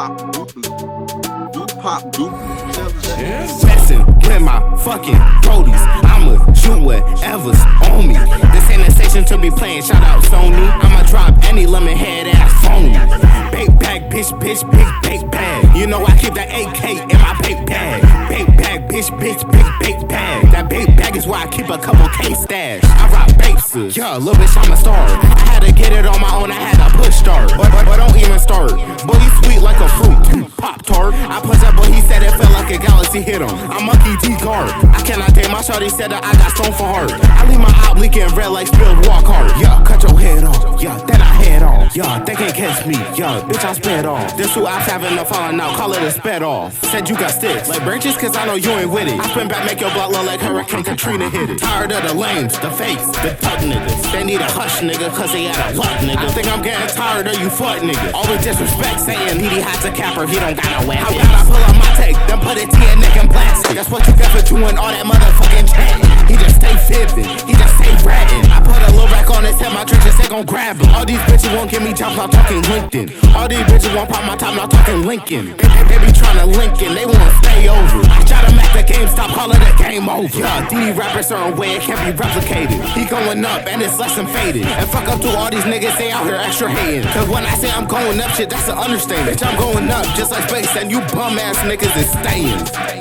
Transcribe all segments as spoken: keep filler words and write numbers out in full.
pop doobly. Do pop doobly. Messing with my fucking brodies. I'ma shoot whatever's on me. This ain't a station to be playing. Shout out Sony. I'ma drop any lemon head ass phony. Big bag, bitch, bitch, big, big bag. You know I keep that A K in my big bag. Big bag, bitch, bitch, big, big bag. That big bag is why I keep a couple K stash. I rock bases. Yeah, little bitch, I'm a star. I had to get it on my own. I had to push start. But, but, but don't even start. Boy, you sweet like a fruit. Pop tart. I punched that boy, he said it felt like a galaxy hit him. I'm monkey T guard. I cannot take my shorty said that I got stone for heart. I leave my op leaking red like spilled walk hard. Yeah, cut your head off. Yeah, then I head on. Yeah, they can't catch me. Yeah, bitch, I sped off. This who I'm having a falling out. Call it a sped off. Said you got sticks like branches, cause I know you ain't with it. I spin back, make your block look like Hurricane Katrina hit it. Tired of the lames, the fakes, the thug niggas. They need a hush nigga, cause they out of luck nigga. I think I'm getting tired of you fuck niggas. All the disrespect saying he has a capper, he don't got no way. How about I pull up my take, then put it to your neck and plastic. That's what you get for doing all that motherfucking chat. He just stay fibbing, he just stay ratting. I put a little rack on his head, my trenches, they gon' grab him. All these bitches won't give me jobs, not talking LinkedIn. All these bitches won't pop my top, not talking Lincoln. They, they, they be tryna Lincoln, they wanna stay over. I shot him at the game, stop calling the game over. Yeah, these rappers certain way, it can't be replicated. He going up and it's less than faded. And fuck up to all these niggas, they out here extra hating. Cause when I say I'm going up, shit, that's an understatement. Bitch, I'm going up just like space, and you bum ass niggas is staying.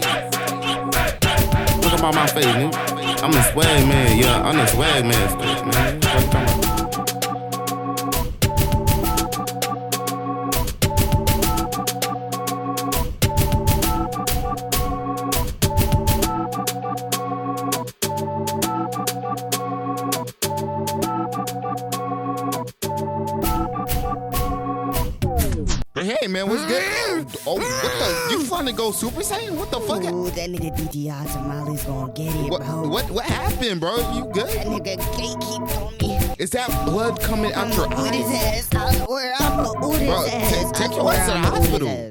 Look about my face, nigga. I'm a swag man, yeah, I'm a swag man, man. What you talking about? Hey man, what's good? Oh, what the? You finna go Super Saiyan? What the fuck? Ooh, that nigga D T I Tamales gonna get it, What, bro. what what happened, bro? You good? That nigga gatekeep on me. Is that blood coming out your I'ma boot his eyes? ass. I swear I'ma boot his Bro, ass. take- take I your swear ass to the I'ma boot his hospital. ass.